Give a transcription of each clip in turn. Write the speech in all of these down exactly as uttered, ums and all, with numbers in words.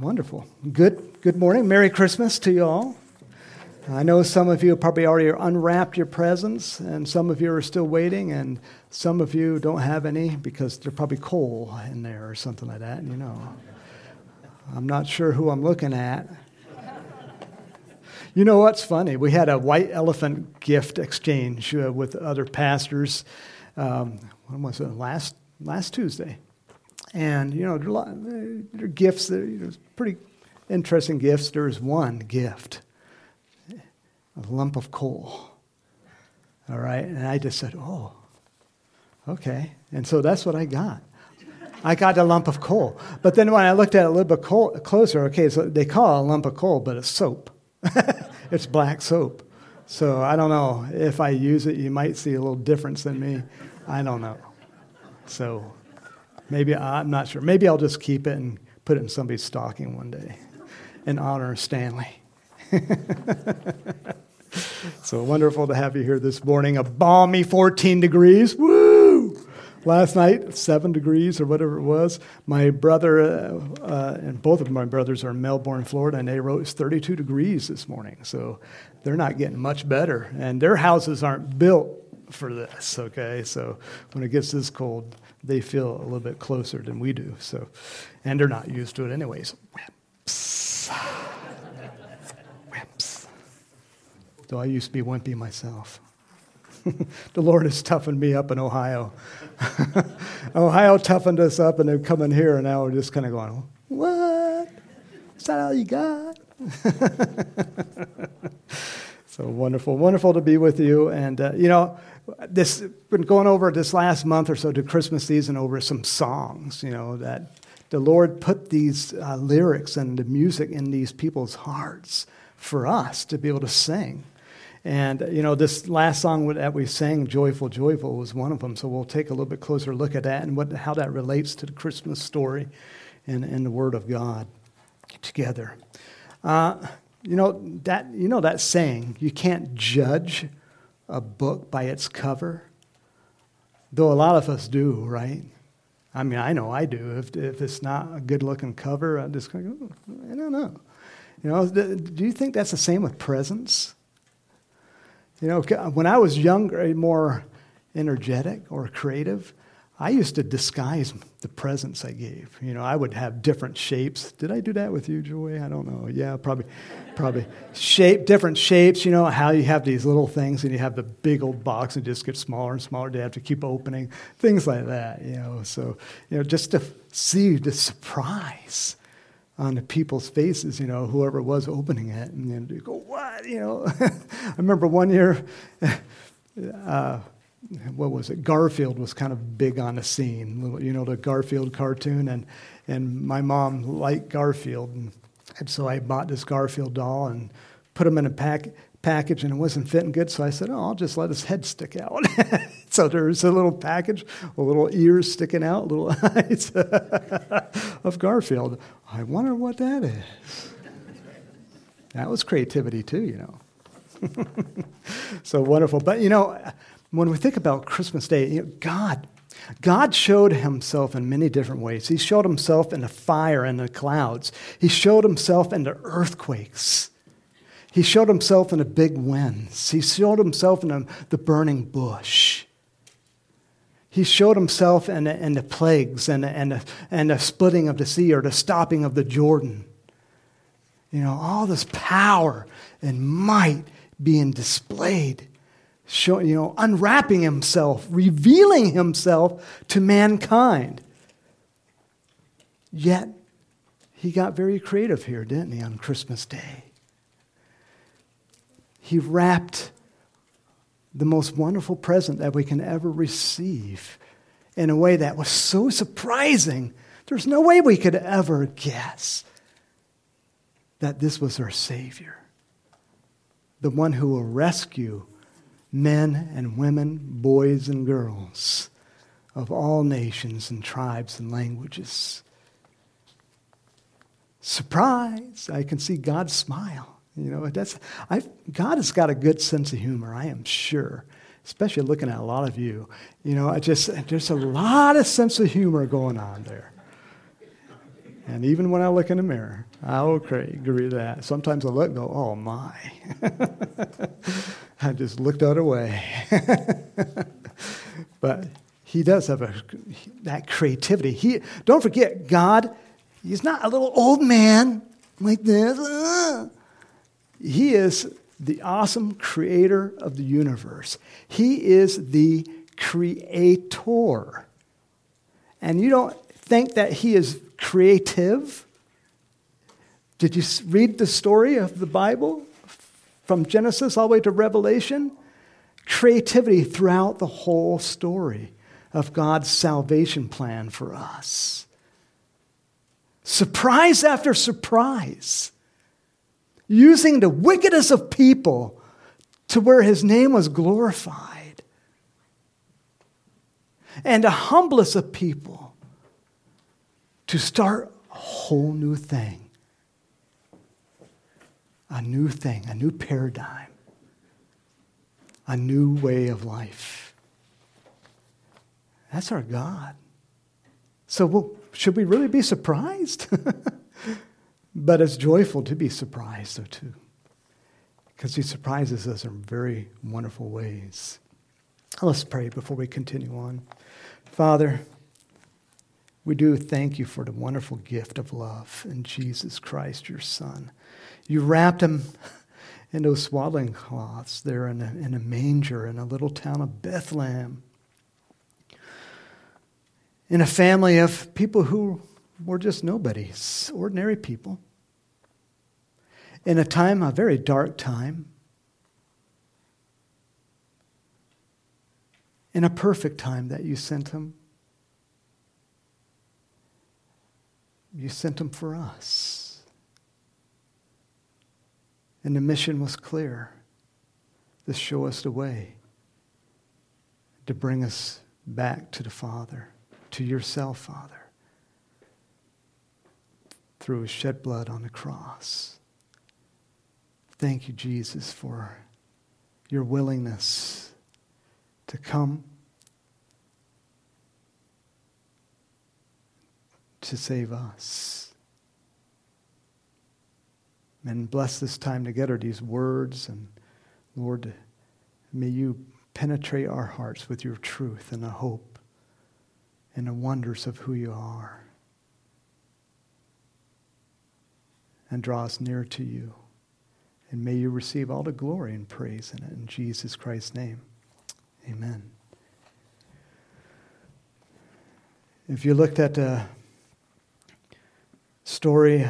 Wonderful. Good good morning. Merry Christmas to you all. I know some of you probably already unwrapped your presents, and some of you are still waiting, and some of you don't have any because there's probably coal in there or something like that, you know. I'm not sure who I'm looking at. You know what's funny? We had a white elephant gift exchange uh, with other pastors. Um, when was it? Last last Tuesday. And, you know, there are, a lot, there are gifts, that, you know, pretty interesting gifts. There's one gift, a lump of coal. All right? And I just said, oh, okay. And so that's what I got. I got a lump of coal. But then when I looked at it a little bit coal, closer, okay, so they call it a lump of coal, but it's soap. It's black soap. So I don't know. If I use it, you might see a little difference in me. I don't know. So maybe, I'm not sure. Maybe I'll just keep it and put it in somebody's stocking one day in honor of Stanley. So wonderful to have you here this morning. A balmy fourteen degrees. Woo! Last night, seven degrees or whatever it was. My brother, uh, uh, and both of my brothers are in Melbourne, Florida, and they wrote it's thirty-two degrees this morning. So they're not getting much better. And their houses aren't built for this, okay? So when it gets this cold, they feel a little bit closer than we do. So, and they're not used to it anyways. Wimps. Wimps. Though I used to be wimpy myself. The Lord has toughened me up in Ohio. Ohio toughened us up, and they're coming here, and now we're just kind of going, what? Is that all you got? So wonderful, wonderful to be with you. And, uh, you know, this been going over this last month or so to Christmas season over some songs, you know, that the Lord put these uh, lyrics and the music in these people's hearts for us to be able to sing. And, you know, this last song that we sang, Joyful, Joyful, was one of them. So we'll take a little bit closer look at that and what how that relates to the Christmas story and, and the Word of God together. Uh, you know, that you know that saying, you can't judge a book by its cover, though a lot of us do, right? I mean, I know I do. If if it's not a good-looking cover, I just kind of go, I don't know. You know, do you think that's the same with presents? You know, when I was younger, more energetic or creative, I used to disguise the presents I gave. You know, I would have different shapes. Did I do that with you, Joy? I don't know. Yeah, probably. Probably. Shape, different shapes, you know, how you have these little things and you have the big old box and it just gets smaller and smaller. They have to keep opening. Things like that, you know. So, you know, just to see the surprise on the people's faces, you know, whoever was opening it. And then you go, what? You know, I remember one year, uh, what was it? Garfield was kind of big on the scene, you know, the Garfield cartoon. And, and my mom liked Garfield. And, and so I bought this Garfield doll and put him in a pack, package, and it wasn't fitting good. So I said, oh, I'll just let his head stick out. So there's a little package, a little ears sticking out, little eyes of Garfield. I wonder what that is. That was creativity too, you know. So wonderful. But, you know, when we think about Christmas Day, you know, God, God showed himself in many different ways. He showed himself in the fire and the clouds. He showed himself in the earthquakes. He showed himself in the big winds. He showed himself in the, the burning bush. He showed himself in the, in the plagues and the, and, the, and the splitting of the sea or the stopping of the Jordan. You know, all this power and might being displayed, showing, you know, unwrapping himself, revealing himself to mankind. Yet, he got very creative here, didn't he, on Christmas Day? He wrapped the most wonderful present that we can ever receive in a way that was so surprising. There's no way we could ever guess that this was our Savior, the one who will rescue men and women, boys and girls of all nations and tribes and languages. Surprise! I can see God smile. You know, that's I. God has got a good sense of humor, I am sure, especially looking at a lot of you. You know, I just there's a lot of sense of humor going on there. And even when I look in the mirror, I'll agree, agree with that. Sometimes I look and go, oh my. I just look the other way. But he does have a, that creativity. He, don't forget, God, he's not a little old man like this. Uh. He is the awesome creator of the universe. He is the creator. And you don't think that he is creative? Did you read the story of the Bible from Genesis all the way to Revelation? Creativity throughout the whole story of God's salvation plan for us. Surprise after surprise. Using the wickedest of people to where his name was glorified. And the humblest of people to start a whole new thing. A new thing, a new paradigm. A new way of life. That's our God. So well, should we really be surprised? But it's joyful to be surprised, though, too. Because he surprises us in very wonderful ways. Let's pray before we continue on. Father, we do thank you for the wonderful gift of love in Jesus Christ, your Son. You wrapped him in those swaddling cloths there in a, in a manger in a little town of Bethlehem. In a family of people who were just nobodies, ordinary people. In a time, a very dark time. In a perfect time that you sent him. You sent him for us. And the mission was clear. To show us the way. To bring us back to the Father. To yourself, Father. Through his shed blood on the cross. Thank you, Jesus, for your willingness to come to save us. And bless this time together, these words, and Lord, may you penetrate our hearts with your truth and the hope and the wonders of who you are. And draw us near to you. And may you receive all the glory and praise in it. In Jesus Christ's name, amen. If you looked at the story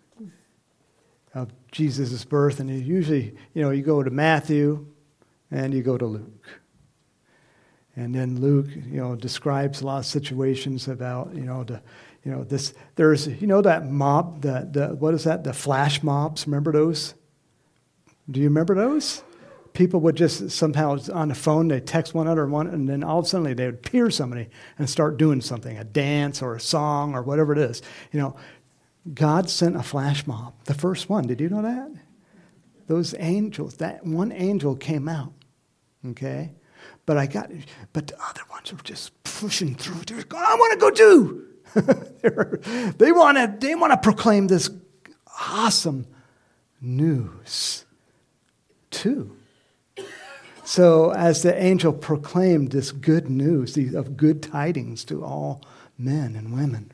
of Jesus' birth, and you usually, you know, you go to Matthew and you go to Luke. And then Luke, you know, describes a lot of situations about, you know, the You know, this, there's, you know, that mob, the, the, what is that? The flash mobs, remember those? Do you remember those? People would just somehow on the phone, they text one another, one, and then all of a sudden they would peer somebody and start doing something, a dance or a song or whatever it is. You know, God sent a flash mob, the first one. Did you know that? Those angels, that one angel came out, okay? But I got, but the other ones were just pushing through. They're going, I want to go too. they want to they want to proclaim this awesome news too. So as the angel proclaimed this good news of good tidings to all men and women,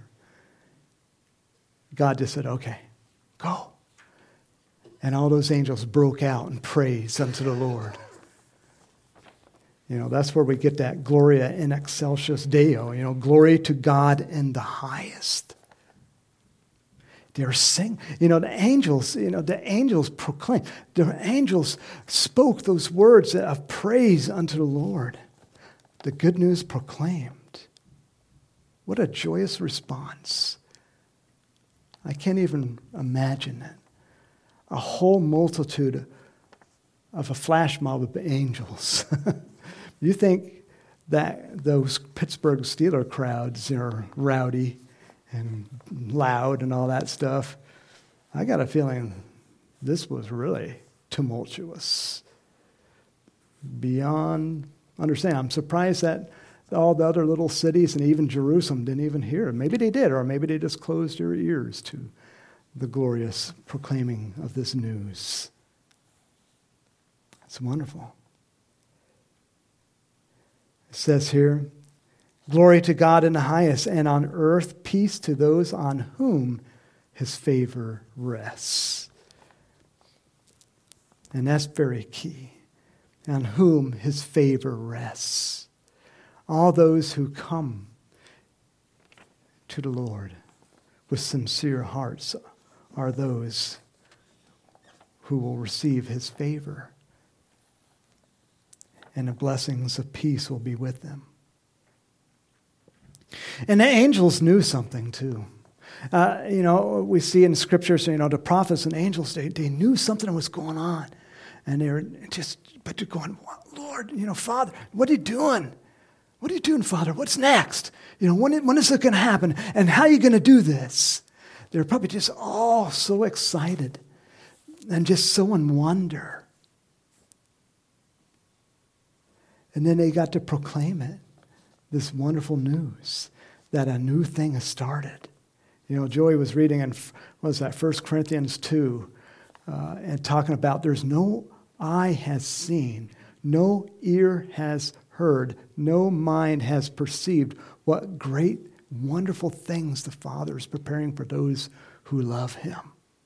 God just said, okay, go. And all those angels broke out in praise unto the Lord. You know, that's where we get that Gloria in excelsis Deo, you know, glory to God in the highest. They're sing, you know, the angels, you know, the angels proclaim, the angels spoke those words of praise unto the Lord. The good news proclaimed. What a joyous response. I can't even imagine it. A whole multitude of a flash mob of angels. You think that those Pittsburgh Steelers crowds are rowdy and loud and all that stuff? I got a feeling this was really tumultuous. Beyond understand. I'm surprised that all the other little cities and even Jerusalem didn't even hear it. Maybe they did, or maybe they just closed their ears to the glorious proclaiming of this news. It's wonderful. It says here, glory to God in the highest, and on earth peace to those on whom his favor rests. And that's very key. On whom his favor rests. All those who come to the Lord with sincere hearts are those who will receive his favor. And the blessings of peace will be with them. And the angels knew something too. Uh, you know, we see in scriptures, you know, the prophets and angels, they, they knew something was going on. And they were just, but they're going, Lord, you know, Father, what are you doing? What are you doing, Father? What's next? You know, when, when is it going to happen? And how are you going to do this? They're probably just all so excited and just so in wonder. And then they got to proclaim it, this wonderful news that a new thing has started. You know, Joey was reading in, what was that, First Corinthians two, uh, and talking about there's no eye has seen, no ear has heard, no mind has perceived what great, wonderful things the Father is preparing for those who love him.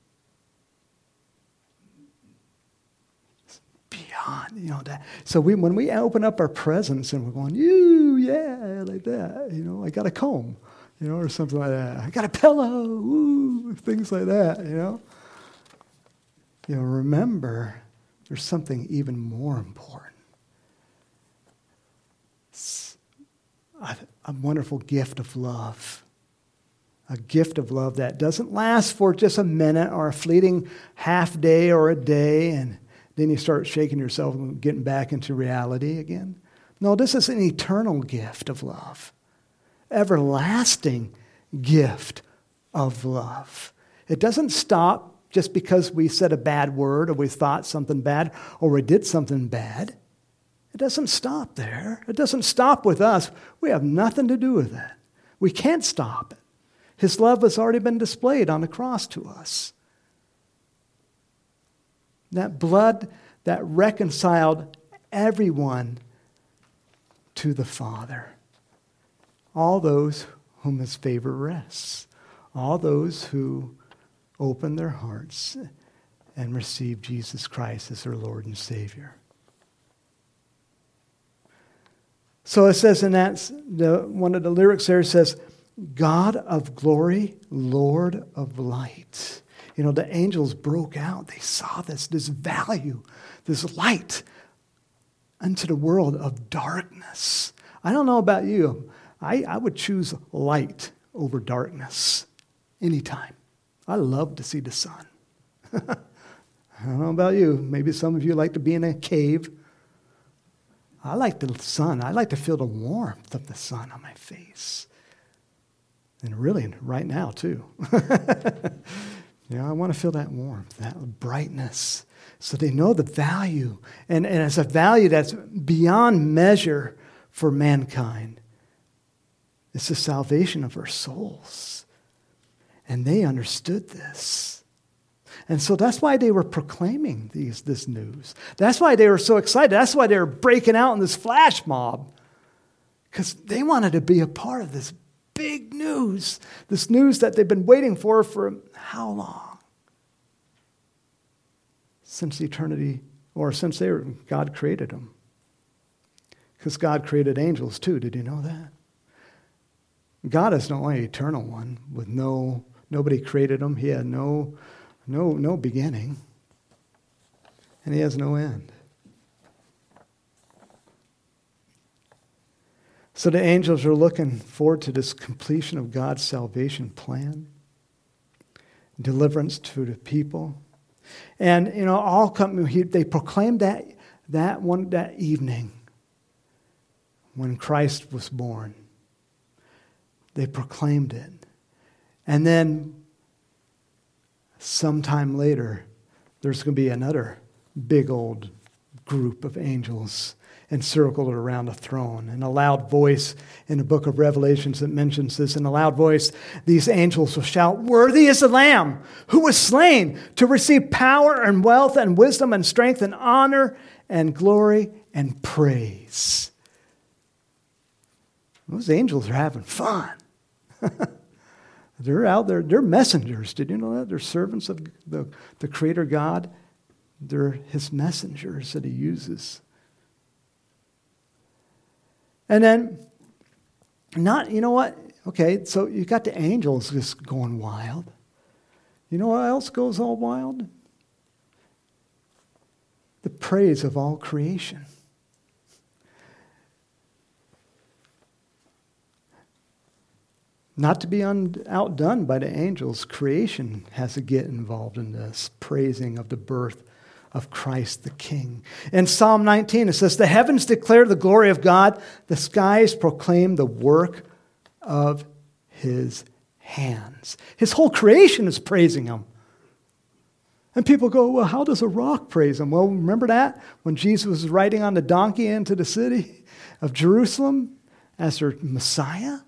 It's beyond, you know, that. So we, when we open up our presents and we're going, you, yeah, like that, you know, I got a comb, you know, or something like that. I got a pillow, ooh, things like that, you know. You know, remember, there's something even more important. It's a, a wonderful gift of love. A gift of love that doesn't last for just a minute or a fleeting half day or a day, and then you start shaking yourself and getting back into reality again. No, this is an eternal gift of love. Everlasting gift of love. It doesn't stop just because we said a bad word or we thought something bad or we did something bad. It doesn't stop there. It doesn't stop with us. We have nothing to do with it. We can't stop it. His love has already been displayed on the cross to us. That blood that reconciled everyone to the Father. All those whom his favor rests. All those who open their hearts and receive Jesus Christ as their Lord and Savior. So it says in that, the, one of the lyrics there says, God of glory, Lord of light. You know, the angels broke out. They saw this, this value, this light into the world of darkness. I don't know about you. I, I would choose light over darkness anytime. I love to see the sun. I don't know about you. Maybe some of you like to be in a cave. I like the sun. I like to feel the warmth of the sun on my face. And really, right now, too. You know, I want to feel that warmth, that brightness. So they know the value. And, and it's a value that's beyond measure for mankind. It's the salvation of our souls. And they understood this. And so that's why they were proclaiming these, this news. That's why they were so excited. That's why they were breaking out in this flash mob. Because they wanted to be a part of this big news. This news that they've been waiting for for how long? Since eternity, or since they were, God created them. Because God created angels too. Did you know that? God is the only eternal one with no, nobody created him. He had no, no, no beginning. And he has no end. So the angels are looking forward to this completion of God's salvation plan, deliverance to the people. And, you know, all come, he, they proclaimed that, that one, that evening when Christ was born. They proclaimed it. And then sometime later, there's going to be another big old group of angels. encircled around a throne. In a loud voice, in the book of Revelations, it mentions this. In a loud voice, these angels will shout, "Worthy is the Lamb who was slain to receive power and wealth and wisdom and strength and honor and glory and praise." Those angels are having fun. They're out there. They're messengers. Did you know that? They're servants of the, the Creator God. They're his messengers that he uses. And then, not, you know what? Okay, so you got the angels just going wild. You know what else goes all wild? The praise of all creation. Not to be un- outdone by the angels, creation has to get involved in this praising of the birth of Christ the King. In Psalm nineteen, it says, "The heavens declare the glory of God. The skies proclaim the work of his hands." His whole creation is praising him. And people go, "Well, how does a rock praise him?" Well, remember that? When Jesus was riding on the donkey into the city of Jerusalem as their Messiah?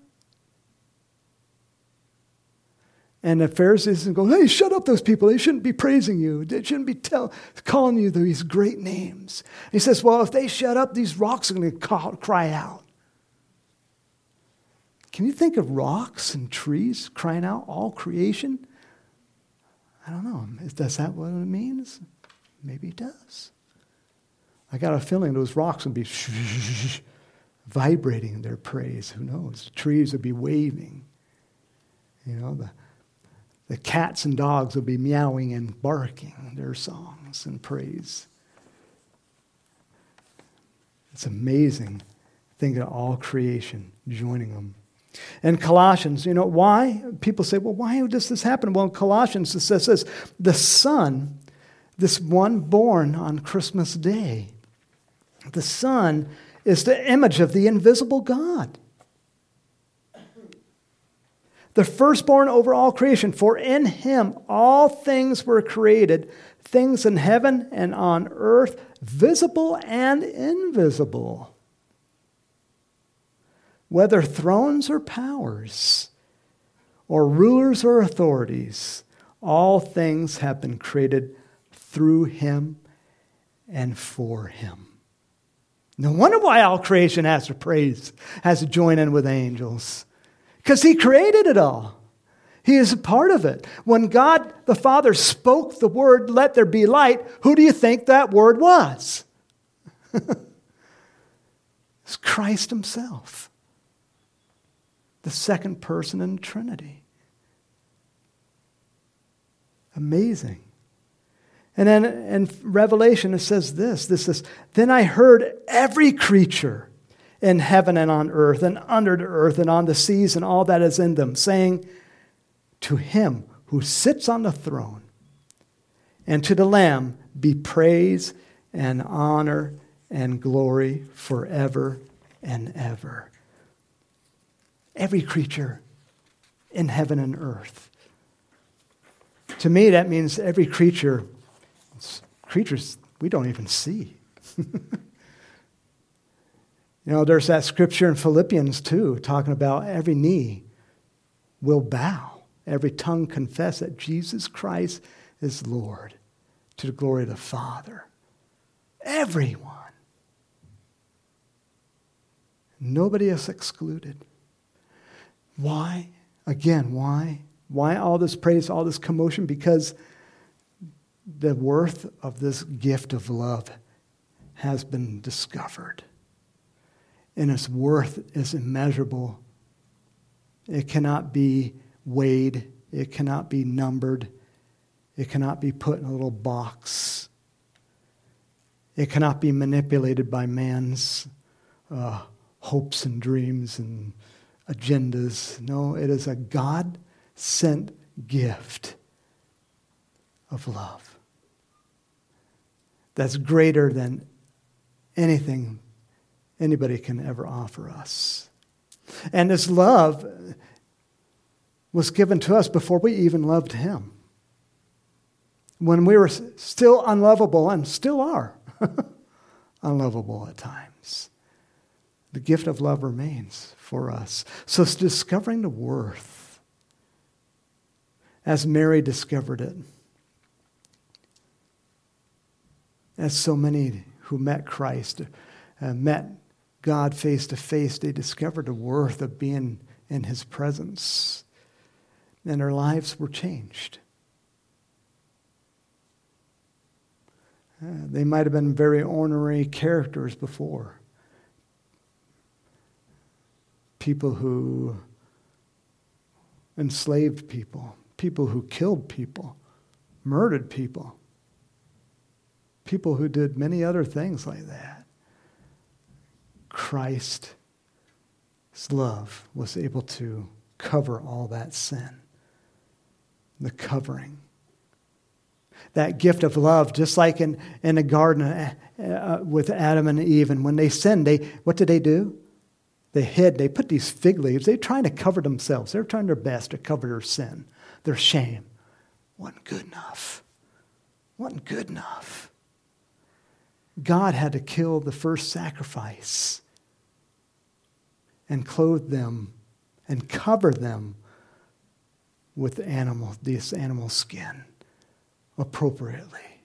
And the Pharisees go, "Hey, shut up those people. They shouldn't be praising you. They shouldn't be tell, calling you these great names." He says, well, if they shut up, these rocks are going to call, cry out. Can you think of rocks and trees crying out, all creation? I don't know. Is that what it means? Maybe it does. I got a feeling those rocks would be vibrating in their praise. Who knows? The trees would be waving. You know, the The cats and dogs will be meowing and barking their songs and praise. It's amazing. Think of all creation joining them. In Colossians, you know, why? People say, well, why does this happen? Well, in Colossians, it says this, the Son, this one born on Christmas Day, the Son is the image of the invisible God. The firstborn over all creation, for in him all things were created, things in heaven and on earth, visible and invisible. Whether thrones or powers, or rulers or authorities, all things have been created through him and for him. No wonder why all creation has to praise, has to join in with angels. Because he created it all. He is a part of it. When God the Father spoke the word, "Let there be light," who do you think that word was? It's Christ himself. The second person in the Trinity. Amazing. And then in Revelation it says this. This is, "Then I heard every creature in heaven and on earth and under the earth and on the seas and all that is in them, saying, to him who sits on the throne and to the Lamb be praise and honor and glory forever and ever." Every creature in heaven and earth. To me, that means every creature, creatures we don't even see. You know, there's that scripture in Philippians too, talking about every knee will bow, every tongue confess that Jesus Christ is Lord, to the glory of the Father. Everyone. Nobody is excluded. Why? Again, why? Why all this praise, all this commotion? Because the worth of this gift of love has been discovered. And its worth is immeasurable. It cannot be weighed. It cannot be numbered. It cannot be put in a little box. It cannot be manipulated by man's uh, hopes and dreams and agendas. No, it is a God-sent gift of love that's greater than anything anybody can ever offer us. And this love was given to us before we even loved him. When we were still unlovable, and still are unlovable at times. remains. The gift of love remains for us. So it's discovering the worth as Mary discovered it. As so many who met Christ, uh, met God face to face, they discovered the worth of being in his presence. And their lives were changed. Uh, they might have been very ornery characters before. People who enslaved people, people who killed people, murdered people, people who did many other things like that. Christ's love was able to cover all that sin. The covering. That gift of love, just like in, in the garden uh, with Adam and Eve, and when they sinned, they what did they do? They hid. They put these fig leaves. They're trying to cover themselves. They're trying their best to cover their sin, their shame. Wasn't good enough. Wasn't good enough. God had to kill the first sacrifice and clothe them and cover them with animal, this animal skin appropriately,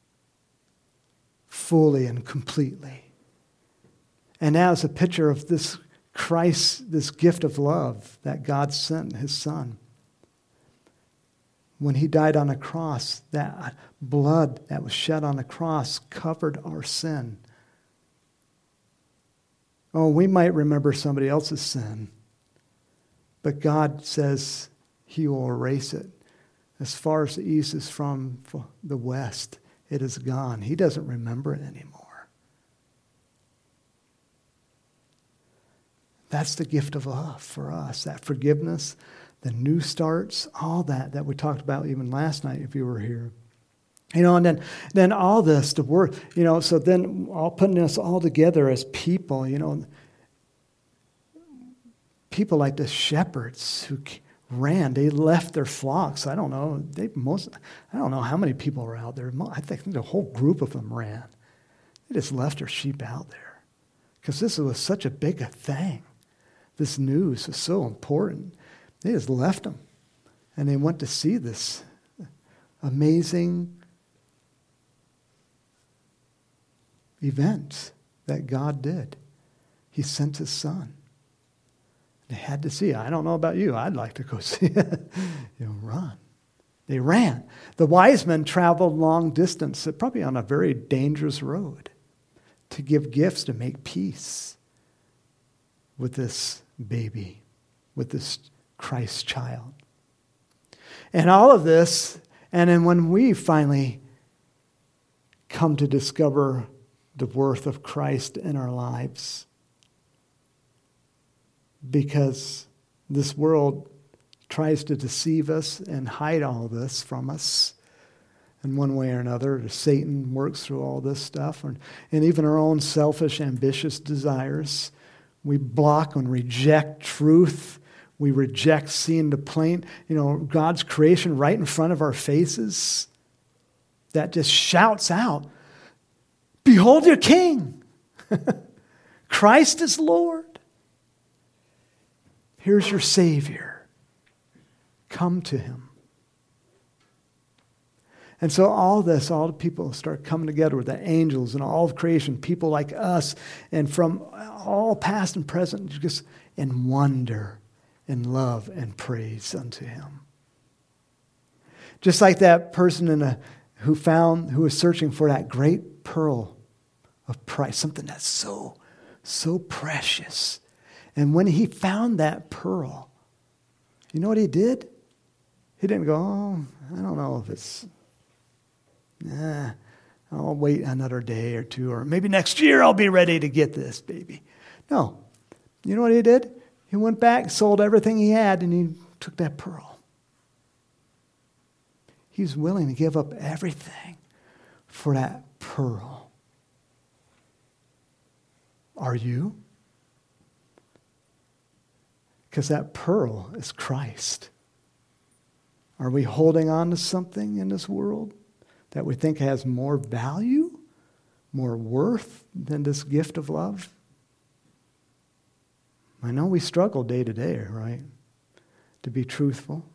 fully and completely. And now it's a picture of this Christ, this gift of love that God sent his son. When he died on the cross, that blood that was shed on the cross covered our sin. Oh, we might remember somebody else's sin, but God says he will erase it. As far as the east is from the west, it is gone. He doesn't remember it anymore. That's the gift of love for us, that forgiveness, the new starts, all that that we talked about even last night if you were here. You know, and then, then all this, the word, you know, so then all putting us all together as people, you know, people like the shepherds who ran, they left their flocks. I don't know, they most, I don't know how many people were out there. I think the whole group of them ran. They just left their sheep out there because this was such a big a thing. This news was so important. They just left them. And they went to see this amazing event that God did. He sent his son. They had to see it. I don't know about you. I'd like to go see it. You know, run. They ran. The wise men traveled long distance, probably on a very dangerous road, to give gifts to make peace with this baby, with this Christ child. And all of this, and then when we finally come to discover the worth of Christ in our lives, because this world tries to deceive us and hide all this from us in one way or another. Satan works through all this stuff, and, and even our own selfish, ambitious desires. We block and reject truth. We reject seeing the plain, you know, God's creation right in front of our faces that just shouts out, "Behold your King! Christ is Lord. Here's your Savior. Come to him." And so all this, all the people start coming together with the angels and all of creation, people like us, and from all past and present, just in wonder and love and praise unto him. Just like that person in a, who found, who was searching for that great pearl of price, something that's so, so precious. And when he found that pearl, you know what he did? He didn't go, "Oh, I don't know if it's, nah, I'll wait another day or two, or maybe next year I'll be ready to get this, baby." No. You know what he did? He went back, sold everything he had, and he took that pearl. He was willing to give up everything for that pearl. Are you? Because that pearl is Christ. Are we holding on to something in this world that we think has more value, more worth than this gift of love? I know we struggle day to day, right? To be truthful.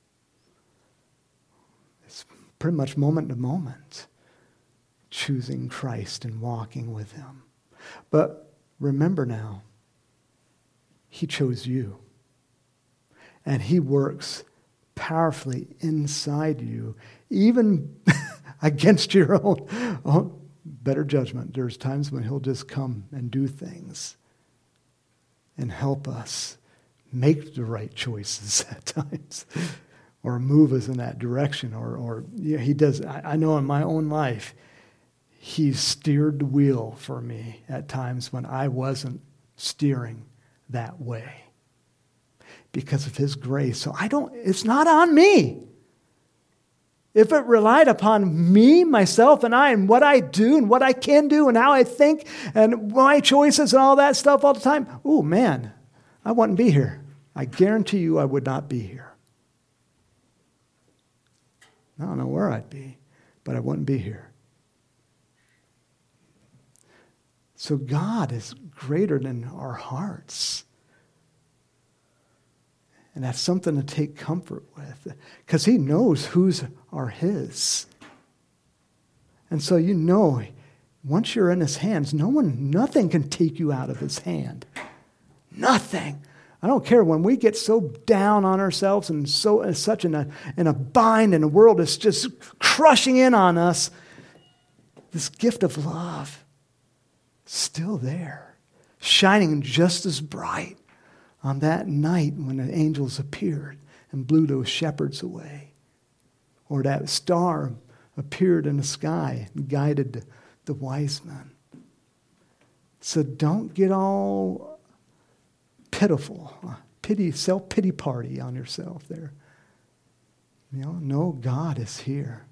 It's pretty much moment to moment, choosing Christ and walking with him. But remember now, he chose you. And he works powerfully inside you, even against your own, own better judgment. There's times when he'll just come and do things and help us make the right choices at times, or move us in that direction. Or, or you know, he does. I, I know in my own life, he's steered the wheel for me at times when I wasn't steering that way because of his grace. So I don't. It's not on me. If it relied upon me, myself, and I, and what I do, and what I can do, and how I think, and my choices, and all that stuff all the time, oh man, I wouldn't be here. I guarantee you I would not be here. I don't know where I'd be, but I wouldn't be here. So God is greater than our hearts. And that's something to take comfort with, because he knows whose are his. And so you know, once you're in his hands, no one, nothing can take you out of his hand. Nothing. I don't care when we get so down on ourselves and so and such in a, in a bind, and the world is just crushing in on us. This gift of love, still there, shining just as bright on that night when the angels appeared and blew those shepherds away. Or that star appeared in the sky and guided the, the wise men. So don't get all pitiful, pity, self-pity party on yourself there. You know, no, God is here.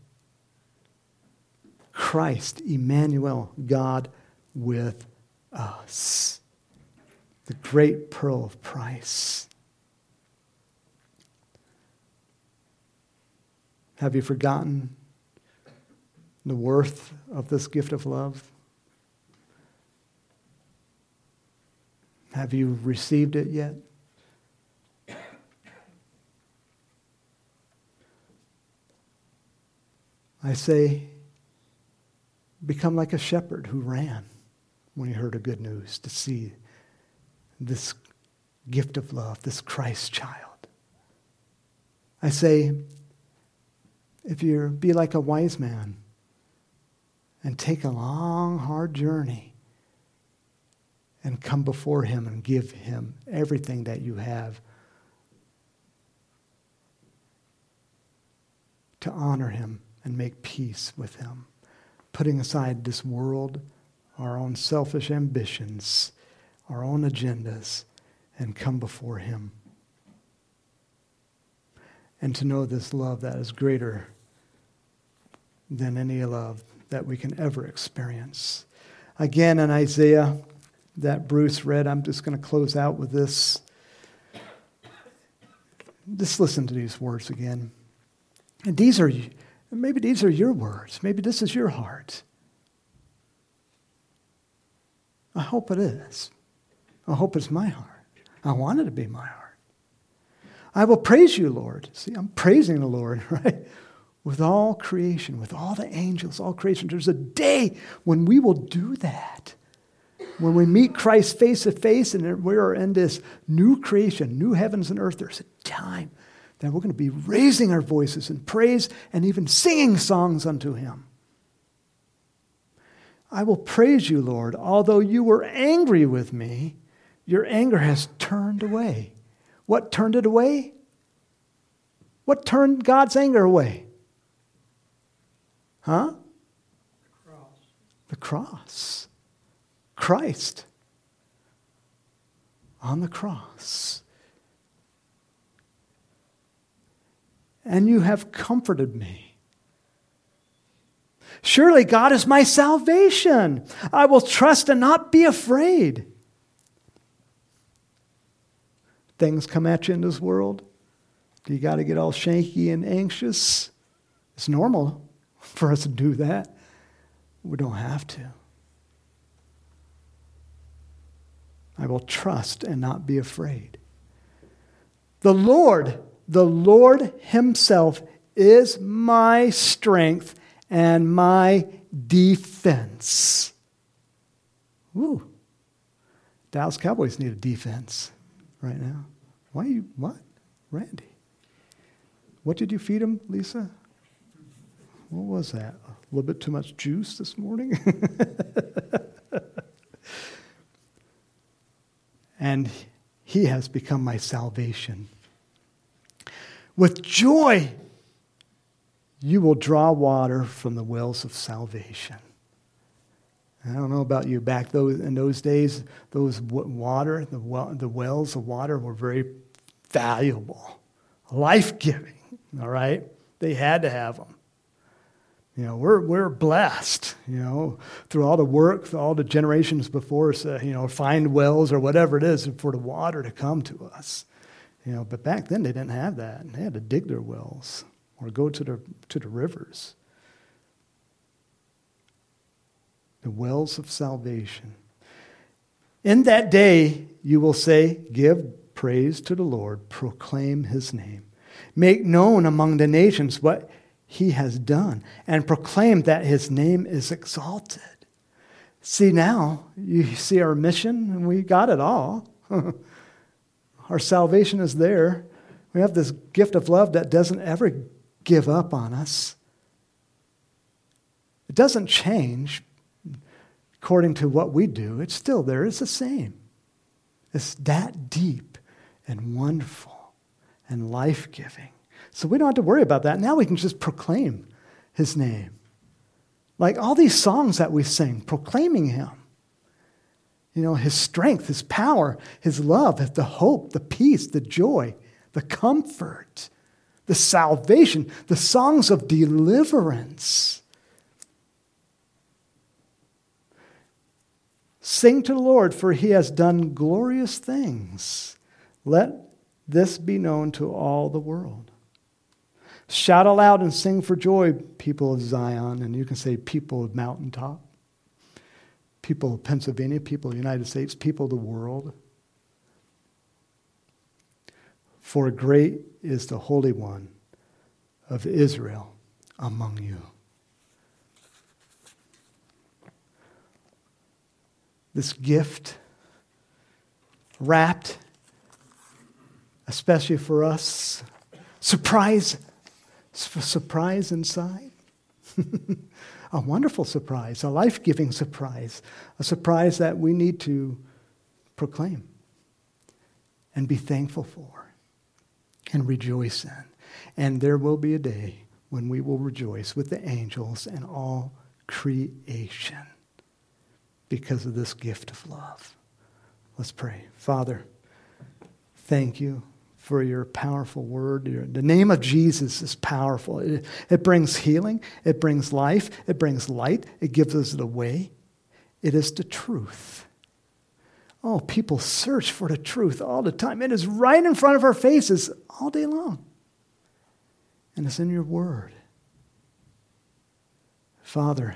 Christ, Emmanuel, God with us. The great pearl of price. Have you forgotten the worth of this gift of love? Have you received it yet? I say, become like a shepherd who ran when he heard the good news to see this gift of love, this Christ child. I say, if you be like a wise man and take a long, hard journey and come before him and give him everything that you have to honor him and make peace with him, putting aside this world, our own selfish ambitions, our own agendas, and come before him. And to know this love that is greater than any love that we can ever experience. Again, in Isaiah that Bruce read, I'm just going to close out with this. Just listen to these words again. And these are, maybe these are your words. Maybe this is your heart. I hope it is. I hope it's my heart. I want it to be my heart. I will praise you, Lord. See, I'm praising the Lord, right? With all creation, with all the angels, all creation. There's a day when we will do that. When we meet Christ face to face and we are in this new creation, new heavens and earth, there's a time that we're going to be raising our voices in praise and even singing songs unto him. I will praise you, Lord, although you were angry with me. Your anger has turned away. What turned it away? What turned God's anger away? Huh? The cross. The cross. Christ on the cross. And you have comforted me. Surely God is my salvation. I will trust and not be afraid. Things come at you in this world. Do you got to get all shaky and anxious? It's normal for us to do that. We don't have to. I will trust and not be afraid. The Lord, the Lord himself is my strength and my defense. Woo. Dallas Cowboys need a defense right now. Why you, what? Randy. What did you feed him, Lisa? What was that? A little bit too much juice this morning? And he has become my salvation. With joy, you will draw water from the wells of salvation. I don't know about you. Back those in those days, those water, the well, the wells of water were very valuable, life-giving. All right, they had to have them. You know, we're we're blessed. You know, through all the work, through all the generations before us. Uh, you know, find wells or whatever it is for the water to come to us. You know, but back then they didn't have that. They had to dig their wells or go to the to the rivers. The wells of salvation. In that day, you will say, give praise to the Lord, proclaim his name. Make known among the nations what he has done, and proclaim that his name is exalted. See now, you see our mission, and we got it all. Our salvation is there. We have this gift of love that doesn't ever give up on us. It doesn't change according to what we do. It's still there. It's the same. It's that deep and wonderful and life-giving. So we don't have to worry about that. Now we can just proclaim his name. Like all these songs that we sing, proclaiming him. You know, his strength, his power, his love, the hope, the peace, the joy, the comfort, the salvation, the songs of deliverance. Sing to the Lord, for he has done glorious things. Let this be known to all the world. Shout aloud and sing for joy, people of Zion. And you can say people of Mountaintop, people of Pennsylvania, people of the United States, people of the world. For great is the Holy One of Israel among you. This gift, wrapped, especially for us, surprise, surprise inside. A wonderful surprise, a life-giving surprise, a surprise that we need to proclaim and be thankful for and rejoice in. And there will be a day when we will rejoice with the angels and all creation because of this gift of love. Let's pray. Father, thank you for your powerful word. Your, the name of Jesus is powerful. It, it brings healing. It brings life. It brings light. It gives us the way. It is the truth. Oh, people search for the truth all the time. It is right in front of our faces all day long. And it's in your word. Father,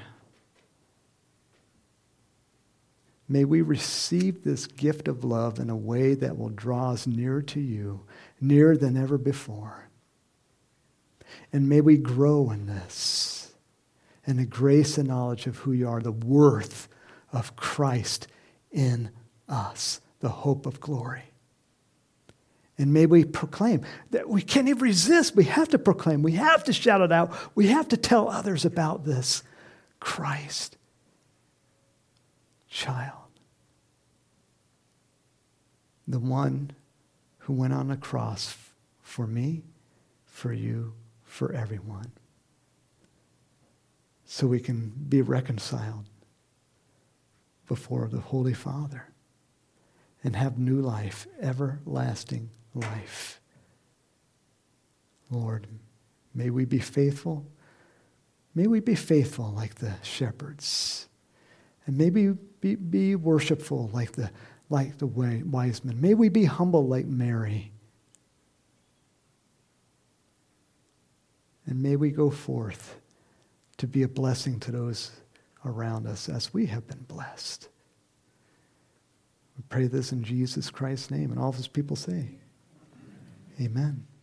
may we receive this gift of love in a way that will draw us nearer to you, nearer than ever before. And may we grow in this, in the grace and knowledge of who you are, the worth of Christ in us, the hope of glory. And may we proclaim that we can't even resist. We have to proclaim. We have to shout it out. We have to tell others about this Christ child. The one who went on the cross for me, for you, for everyone. So we can be reconciled before the Holy Father and have new life, everlasting life. Lord, may we be faithful. May we be faithful like the shepherds. And may we be, be worshipful like the like the wise men. May we be humble like Mary. And may we go forth to be a blessing to those around us as we have been blessed. We pray this in Jesus Christ's name. And all of his people say, amen.